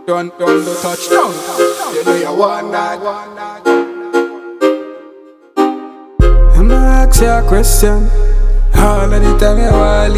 Don't do touchdown. You know you want that. I'ma ask you a question. All of the time you wanna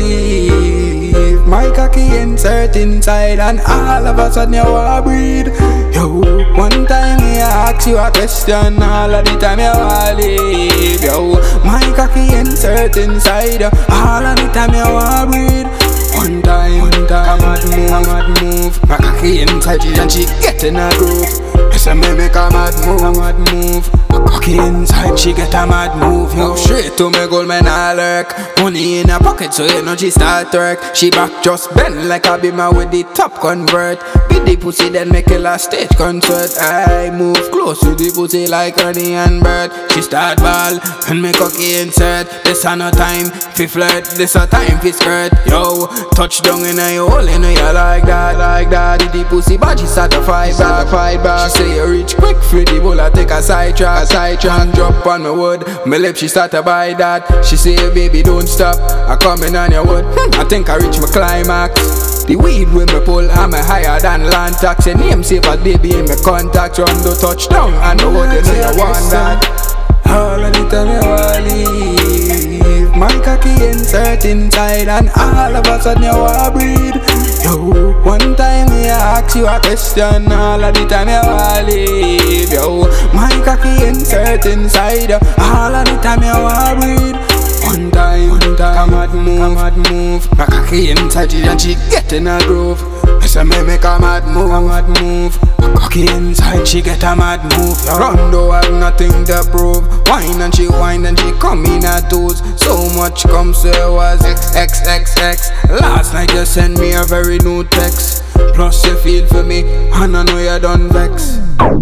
leave. My cocky insert inside and all of a sudden you wanna breathe. Yo, one time me ask you a question. All of the time you wanna leave. Yo, my cocky insert inside. All of the time you wanna breathe. One time, come and move. My cocky inside she and she get in a groove. Listen me make a mad move. My cocky inside she get a mad move. Yo, straight to me goal man I lurk. Money in her pocket so you know she start work. She back just bend like a beamer with the top convert. Beat the pussy then make a last stage concert. I move close to the pussy like Ernie and Bert. She start ball and me cocky insert. This a no time fi flirt, this a time fi skirt. Yo, touchdown in a hole, you know you like that. The pussy but she start to fight back. She say you reach quick for the bull, I take a side track, drop on my wood. My lips she start to buy that. She say baby don't stop, I coming on your wood. I think I reach my climax. The weed with me pull, I'm a higher than land tax. Your name safe as baby in my contacts. Run the touchdown, I know what you know you want that. All of the time you wanna leave. My cocky insert inside and all of a sudden you wanna breathe. Yo, one time me ask you a question. All of the time you wanna leave. Yo, my cocky insert inside. All of the time you wanna breathe. One time, come and move. My cocky inside and she get in a groove. Listen me make a mad move. My cocky inside she get a mad move. Rondo have nothing to prove. Wine and she come in her toes. So much come so it was XXXX. Last night you sent me a very new text. Plus you feel for me and I know you done vex.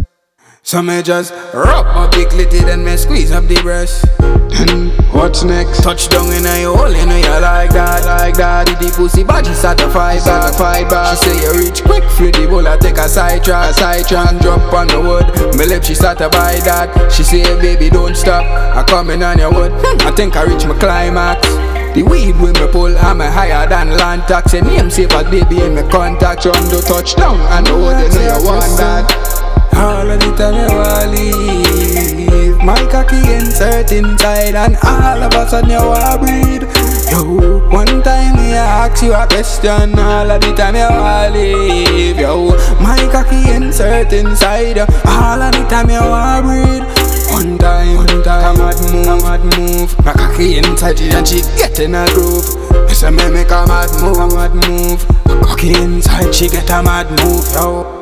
So me just rub my big clitty then me squeeze up the breast. And what's next? Touchdown in a hole, you know you like that. The pussy but she start to fight back. She say you reach quick for the bull, I take a side track, drop on the wood. My lips she start to buy that. She say baby don't stop, I coming on your wood. I think I reach my climax. The weed with me pull, I'm a higher than land tax. Your name safe as baby in my contacts. Run the touchdown, I know what you know you want that. All of the time you wanna leave. My cocky insert inside and all of a sudden you wanna breathe. Yo, one time me ask you a question. All of the time you wanna leave. Yo, my cocky insert inside. All of the time you wanna breathe. One time, come and move. My cocky inside and she get in a groove. Listen me make a mad move. My cocky inside she get a mad move. Yo.